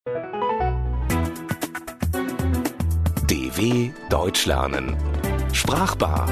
DW Deutsch lernen. Sprachbar.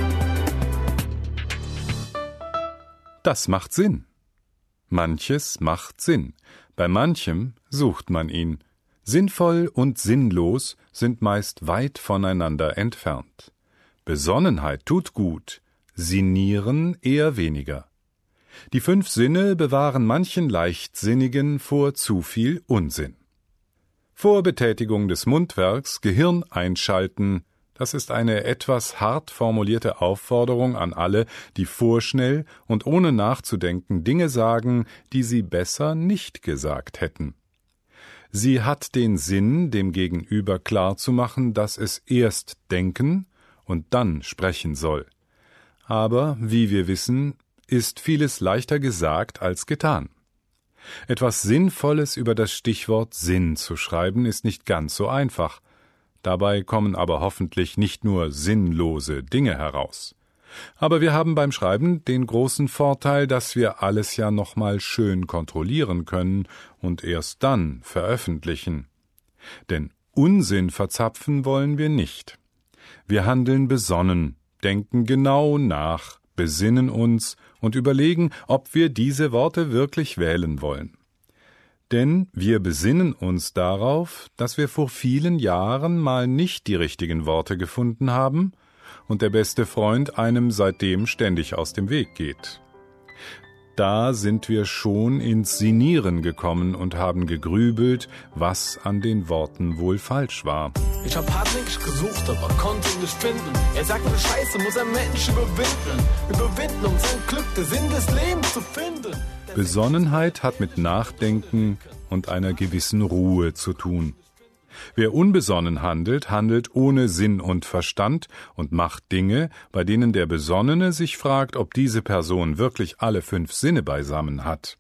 Das macht Sinn. Manches macht Sinn. Bei manchem sucht man ihn. Sinnvoll und sinnlos sind meist weit voneinander entfernt. Besonnenheit tut gut, Sinnieren eher weniger. Die 5 Sinne bewahren manchen Leichtsinnigen vor zu viel Unsinn. Vor Betätigung des Mundwerks Gehirn einschalten, das ist eine etwas hart formulierte Aufforderung an alle, die vorschnell und ohne nachzudenken Dinge sagen, die sie besser nicht gesagt hätten. Sie hat den Sinn, dem Gegenüber klarzumachen, dass es erst denken und dann sprechen soll. Aber, wie wir wissen, ist vieles leichter gesagt als getan. Etwas Sinnvolles über das Stichwort Sinn zu schreiben, ist nicht ganz so einfach. Dabei kommen aber hoffentlich nicht nur sinnlose Dinge heraus. Aber wir haben beim Schreiben den großen Vorteil, dass wir alles ja nochmal schön kontrollieren können und erst dann veröffentlichen. Denn Unsinn verzapfen wollen wir nicht. Wir handeln besonnen, denken genau nach, besinnen uns und überlegen, ob wir diese Worte wirklich wählen wollen. Denn wir besinnen uns darauf, dass wir vor vielen Jahren mal nicht die richtigen Worte gefunden haben und der beste Freund einem seitdem ständig aus dem Weg geht. Da sind wir schon ins Sinnieren gekommen und haben gegrübelt, was an den Worten wohl falsch war. Ich hab hartnäckig gesucht, aber konnte ihn nicht finden. Er sagte, Scheiße muss ein Mensch überwinden, um sein Glück, den Sinn des Lebens zu finden. Besonnenheit hat mit Nachdenken und einer gewissen Ruhe zu tun. Wer unbesonnen handelt, handelt ohne Sinn und Verstand und macht Dinge, bei denen der Besonnene sich fragt, ob diese Person wirklich alle 5 Sinne beisammen hat.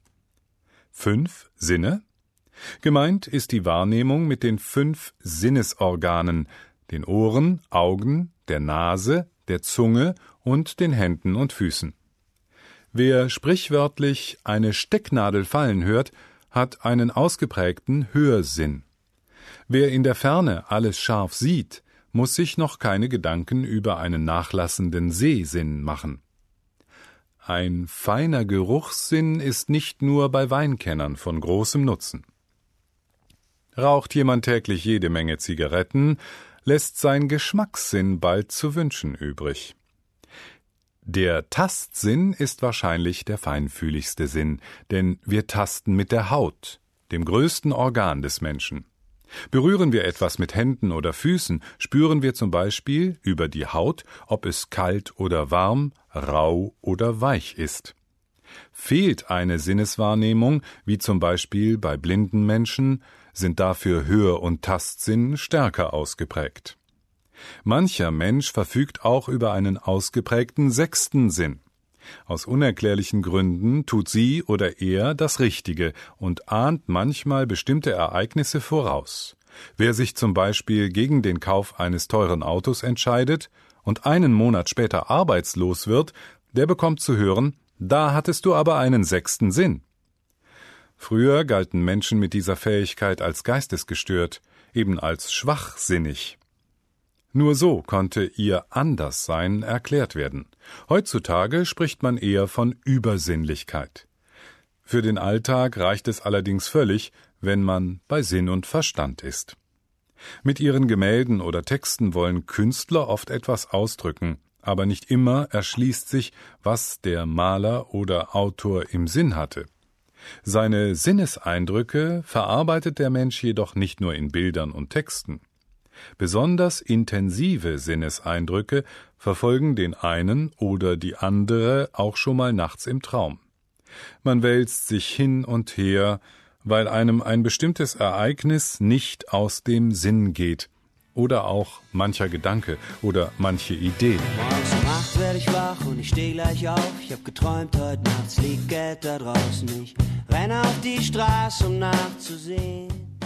5 Sinne? Gemeint ist die Wahrnehmung mit den 5 Sinnesorganen, den Ohren, Augen, der Nase, der Zunge und den Händen und Füßen. Wer sprichwörtlich eine Stecknadel fallen hört, hat einen ausgeprägten Hörsinn. Wer in der Ferne alles scharf sieht, muss sich noch keine Gedanken über einen nachlassenden Sehsinn machen. Ein feiner Geruchssinn ist nicht nur bei Weinkennern von großem Nutzen. Raucht jemand täglich jede Menge Zigaretten, lässt sein Geschmackssinn bald zu wünschen übrig. Der Tastsinn ist wahrscheinlich der feinfühligste Sinn, denn wir tasten mit der Haut, dem größten Organ des Menschen. Berühren wir etwas mit Händen oder Füßen, spüren wir zum Beispiel über die Haut, ob es kalt oder warm, rau oder weich ist. Fehlt eine Sinneswahrnehmung, wie zum Beispiel bei blinden Menschen, sind dafür Hör- und Tastsinn stärker ausgeprägt. Mancher Mensch verfügt auch über einen ausgeprägten 6. Sinn. Aus unerklärlichen Gründen tut sie oder er das Richtige und ahnt manchmal bestimmte Ereignisse voraus. Wer sich zum Beispiel gegen den Kauf eines teuren Autos entscheidet und einen Monat später arbeitslos wird, der bekommt zu hören, da hattest du aber einen 6. Sinn. Früher galten Menschen mit dieser Fähigkeit als geistesgestört, eben als schwachsinnig. Nur so konnte ihr Anderssein erklärt werden. Heutzutage spricht man eher von Übersinnlichkeit. Für den Alltag reicht es allerdings völlig, wenn man bei Sinn und Verstand ist. Mit ihren Gemälden oder Texten wollen Künstler oft etwas ausdrücken, aber nicht immer erschließt sich, was der Maler oder Autor im Sinn hatte. Seine Sinneseindrücke verarbeitet der Mensch jedoch nicht nur in Bildern und Texten. Besonders intensive Sinneseindrücke verfolgen den einen oder die andere auch schon mal nachts im Traum. Man wälzt sich hin und her, weil einem ein bestimmtes Ereignis nicht aus dem Sinn geht oder auch mancher Gedanke oder manche Idee. Morgens um 8 werde ich wach und ich stehe gleich auf. Ich hab geträumt, heute nachts liegt Geld da draußen. Ich renne auf die Straße, um nachzusehen.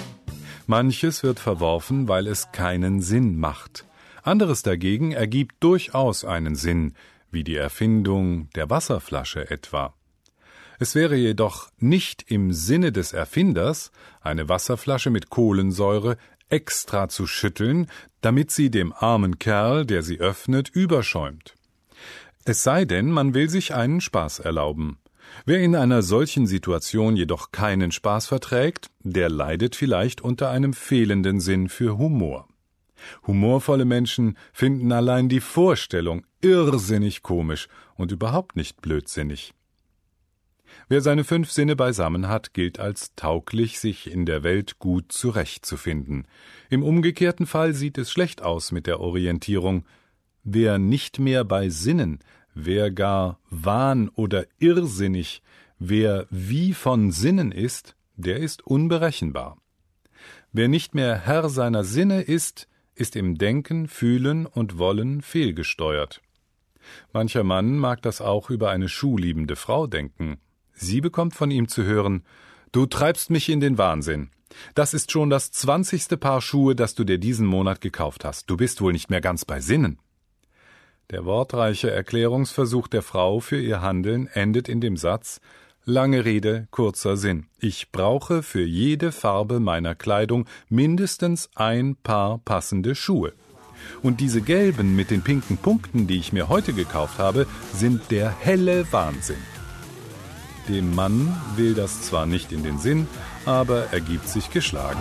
Manches wird verworfen, weil es keinen Sinn macht. Anderes dagegen ergibt durchaus einen Sinn, wie die Erfindung der Wasserflasche etwa. Es wäre jedoch nicht im Sinne des Erfinders, eine Wasserflasche mit Kohlensäure extra zu schütteln, damit sie dem armen Kerl, der sie öffnet, überschäumt. Es sei denn, man will sich einen Spaß erlauben. Wer in einer solchen Situation jedoch keinen Spaß verträgt, der leidet vielleicht unter einem fehlenden Sinn für Humor. Humorvolle Menschen finden allein die Vorstellung irrsinnig komisch und überhaupt nicht blödsinnig. Wer seine 5 Sinne beisammen hat, gilt als tauglich, sich in der Welt gut zurechtzufinden. Im umgekehrten Fall sieht es schlecht aus mit der Orientierung. Wer nicht mehr bei Sinnen, wer gar wahn- oder irrsinnig, wer wie von Sinnen ist, der ist unberechenbar. Wer nicht mehr Herr seiner Sinne ist im Denken, Fühlen und Wollen fehlgesteuert. Mancher Mann mag das auch über eine schuhliebende Frau denken. Sie bekommt von ihm zu hören: »Du treibst mich in den Wahnsinn. Das ist schon das 20. Paar Schuhe, das du dir diesen Monat gekauft hast. Du bist wohl nicht mehr ganz bei Sinnen.« Der wortreiche Erklärungsversuch der Frau für ihr Handeln endet in dem Satz: »Lange Rede, kurzer Sinn. Ich brauche für jede Farbe meiner Kleidung mindestens ein Paar passende Schuhe. Und diese gelben mit den pinken Punkten, die ich mir heute gekauft habe, sind der helle Wahnsinn.« Dem Mann will das zwar nicht in den Sinn, aber er gibt sich geschlagen.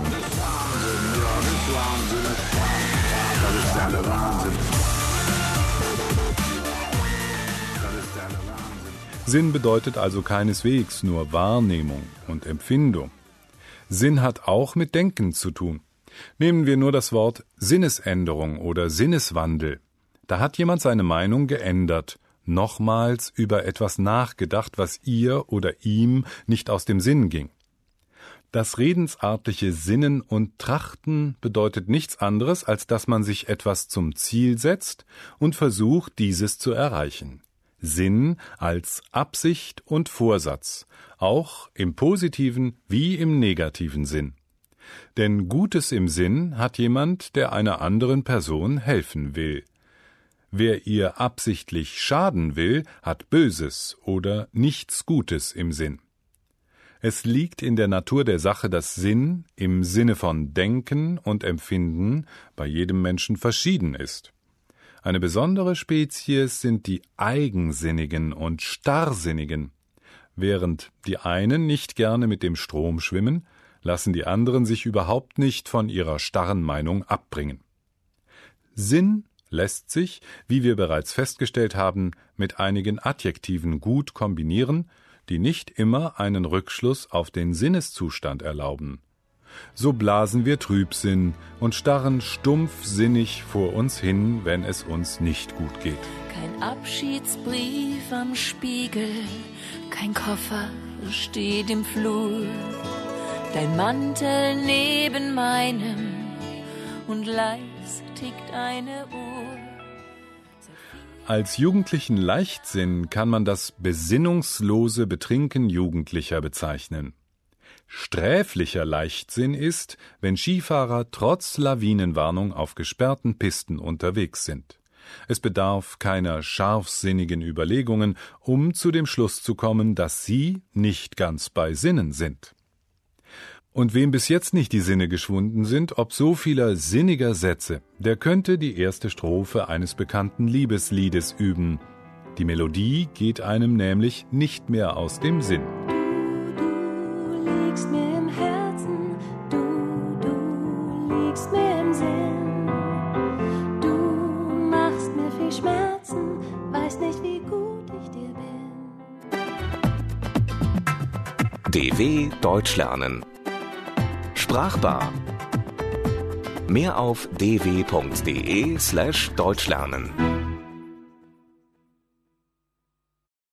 Sinn bedeutet also keineswegs nur Wahrnehmung und Empfindung. Sinn hat auch mit Denken zu tun. Nehmen wir nur das Wort Sinnesänderung oder Sinneswandel. Da hat jemand seine Meinung geändert, nochmals über etwas nachgedacht, was ihr oder ihm nicht aus dem Sinn ging. Das redensartliche Sinnen und Trachten bedeutet nichts anderes, als dass man sich etwas zum Ziel setzt und versucht, dieses zu erreichen. Sinn als Absicht und Vorsatz, auch im positiven wie im negativen Sinn. Denn Gutes im Sinn hat jemand, der einer anderen Person helfen will. Wer ihr absichtlich schaden will, hat Böses oder nichts Gutes im Sinn. Es liegt in der Natur der Sache, dass Sinn im Sinne von Denken und Empfinden bei jedem Menschen verschieden ist. Eine besondere Spezies sind die Eigensinnigen und Starrsinnigen. Während die einen nicht gerne mit dem Strom schwimmen, lassen die anderen sich überhaupt nicht von ihrer starren Meinung abbringen. Sinn lässt sich, wie wir bereits festgestellt haben, mit einigen Adjektiven gut kombinieren, die nicht immer einen Rückschluss auf den Sinneszustand erlauben. So blasen wir Trübsinn und starren stumpfsinnig vor uns hin, wenn es uns nicht gut geht. Kein Abschiedsbrief am Spiegel, kein Koffer steht im Flur, dein Mantel neben meinem und leis tickt eine Uhr. Als jugendlichen Leichtsinn kann man das besinnungslose Betrinken Jugendlicher bezeichnen. Sträflicher Leichtsinn ist, wenn Skifahrer trotz Lawinenwarnung auf gesperrten Pisten unterwegs sind. Es bedarf keiner scharfsinnigen Überlegungen, um zu dem Schluss zu kommen, dass sie nicht ganz bei Sinnen sind. Und wem bis jetzt nicht die Sinne geschwunden sind, ob so vieler sinniger Sätze, der könnte die erste Strophe eines bekannten Liebesliedes üben. Die Melodie geht einem nämlich nicht mehr aus dem Sinn. Du liegst mir im Herzen, du liegst mir im Sinn. Du machst mir viel Schmerzen, weiß nicht, wie gut ich dir bin. DW Deutsch lernen. Sprachbar. Mehr auf dw.de/deutschlernen.